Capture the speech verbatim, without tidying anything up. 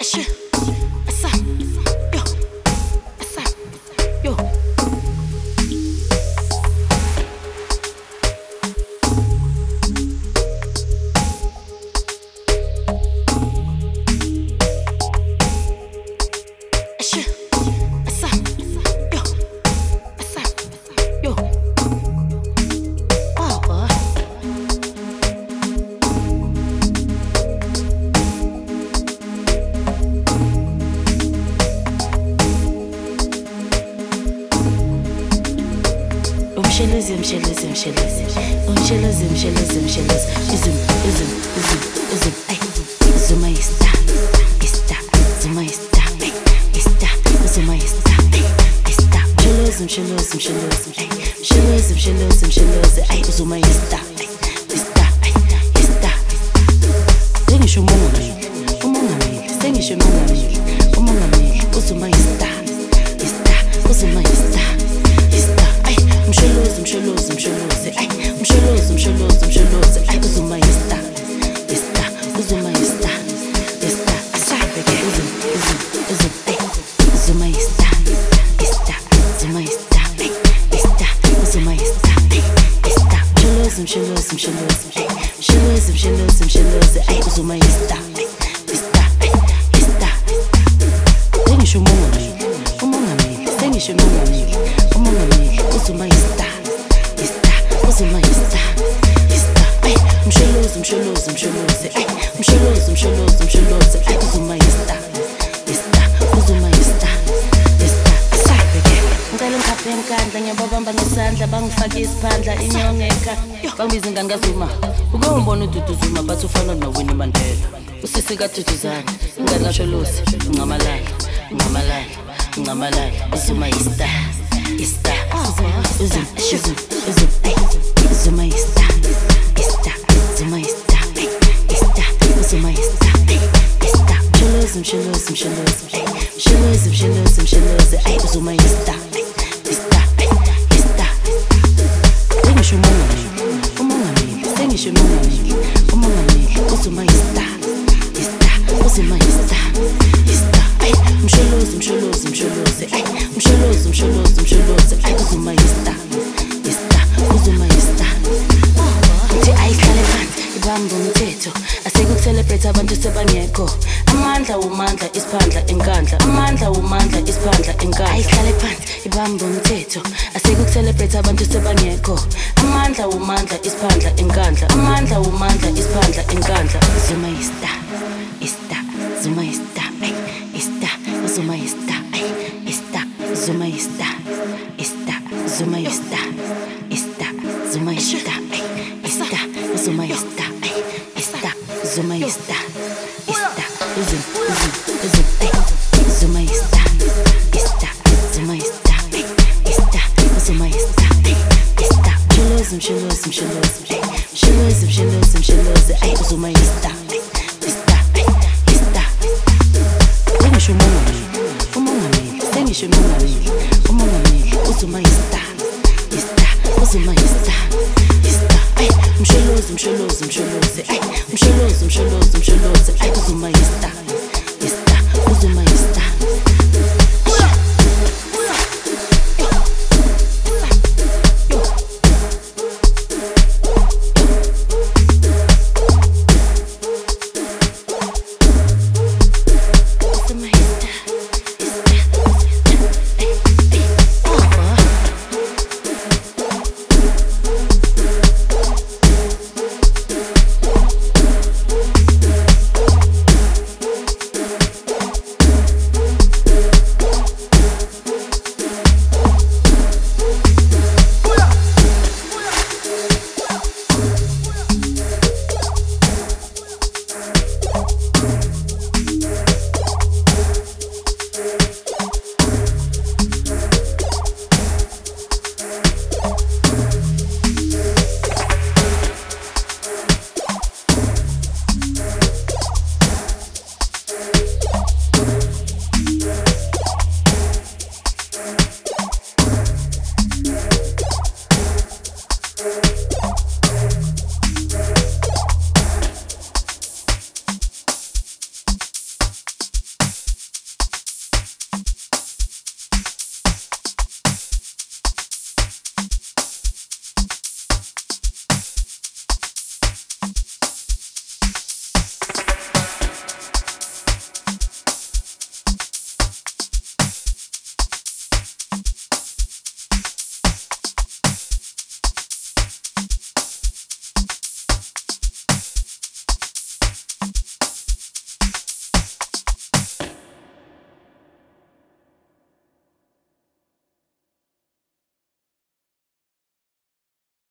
Mshelezi, mshelezi, mshelezi. Mshelezi, mshelezi, mshelezi. Izim, izim, izim, izim. Ay, zuma ista, ista, zuma ista, ay, ista, zuma ista, ay, ista. Mshelezi, mshelezi, mshelezi. Ay, mshelezi, mshelezi, mshelezi. Ay, zuma ista, ay, ista, ay, ista. Sengisho umongameli, umongameli. Sengisho umongameli, umongameli. Uzuma ista, ista, uzuma ista. Mshelozi, mshelozi, mshelozi, ay, mshelozi, mshelozi, mshelozi, ay, uzuma ista, ista, uzuma ista, ista, asabeke, uzum, uzum, uzum, ay, uzuma ista, ista, uzuma ista, ay, ista, uzuma ista, ay, ista, mshelozi, mshelozi, mshelozi, ay, mshelozi, mshelozi, mshelozi, ay, uzuma ista, ay, ista, ay, ista. Sengisho umongameli, umongameli, sengisho umongameli, umongameli, uzuma ista, ista, uzuma ista, ista, ay, mshelozi, mshelozi, mshelozi, ay, mshelozi, mshelozi, mshelozi, ay, uzuma ista, ista, uzuma ista, ista, asabeke. Ngicela ngikhaphe enkandla, ngiyababamba ngesandla, bangifake isiphandla, inyongeka, bangibiza ingane kaZuma. Uke umbona uDudu Zuma, bathi ufana noWinnie Mandela. Usisi kaDuduzane, ingane kaSholosi, ungamalala, ungamalala, ungamalala, uzuma ista, ista, uzum, uzum, uzum, ay, uzuma ista, ista, uzuma ista, ay, ista, uzuma ista, ay, ista. Mshelozi, mshelozi, mshelozi, ay, mshelozi, mshelozi, mshelozi, ay, uzuma ista, ay, ista, ay, ista. Sengisho umongameli, umongameli, sengisho umongameli, umongameli, uzuma ista, ista, uzuma ista, ista, ay, mshelozi, mshelozi, mshelozi, ay, mshelozi, mshelozi, mshelozi, ay, uzuma ista, ista, uzuma ista. Uthi ayihlale phansi ibambe umthetho, asekucelebrate abantu sebangekho. Amandla umandla isiphandla enkandla, amandla umandla isiphandla enkandla. Ayihlale phansi ibambe umthetho, asekucelebrate abantu sebangekho. Amandla umandla isiphandla enkandla, amandla umandla isiphandla enkandla. Zuma ista, ista, zuma ista, ay, ista, zuma ista, ay, ista, zuma ista, ista, zuma ista, ista, zuma ista, ay, ista, zuma ista, ay, ista, zuma ista, ista, uzum, uzum, uzum, ay, zuma ista, ista, zuma ista, ay, ista, zuma ista, ay, ista. Mshelozi, mshelozi, mshelozi, ay, mshelozi, mshelozi, mshelozi, ay, uzuma ista, ay, ista, ay, ista. Sengisho umongameli, umongameli, sengisho umongameli, umongameli, uzuma ista, ista, uzuma ista, ista, ay, mshelozi, mshelozi, mshelozi, ay, mshelozi, mshelozi, mshelozi, ay, uzuma ista.